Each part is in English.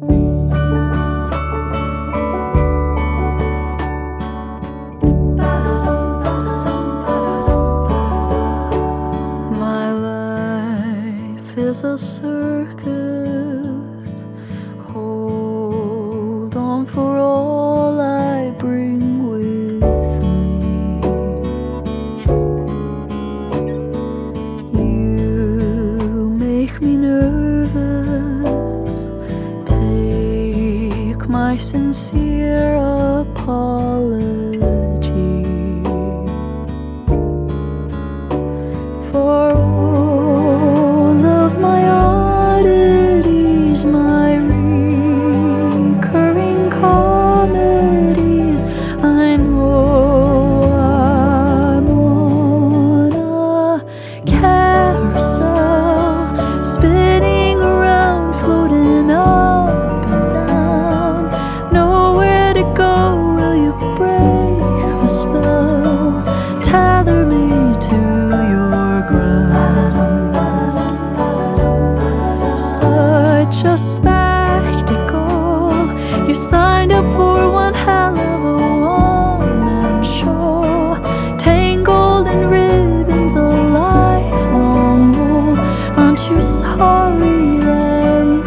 My life is a circus. Hold on for all I bring with me. You make me nervous. Take my sincere apology for all of my oddities, my recurring comedies. I know I'm on a carousel, spinning around, floating up and down. Nowhere to go, will you break the spell? Tether me to your ground. Such a spectacle. You signed up for one hell of a one-man show, tangled in ribbons, a lifelong role. Aren't you sorry that you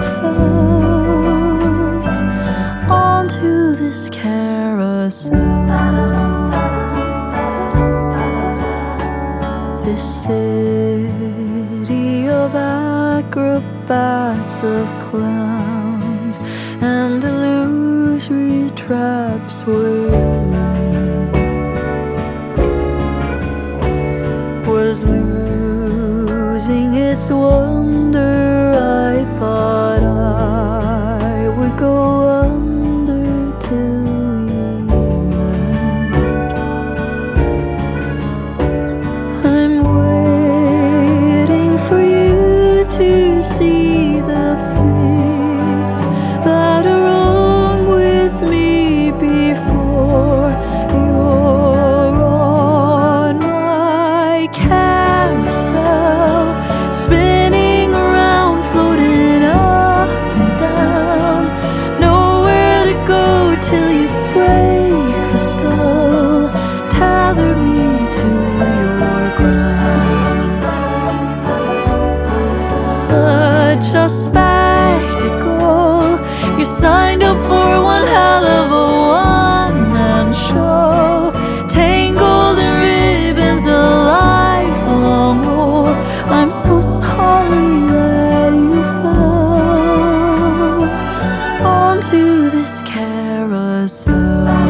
fell onto this carousel? This city of acrobats, of clowns and illusory traps was losing its wonder. I thought I would go under till we met. I'm waiting for you to see the things that are wrong with me before you're on my carousel, spinning around, floating up and down. Nowhere to go till you break the spell. Tether me to your ground. Such a spectacle. You signed up for one hell of a one-man show, tangled in ribbons, a lifelong role. I'm so sorry that you fell onto this carousel.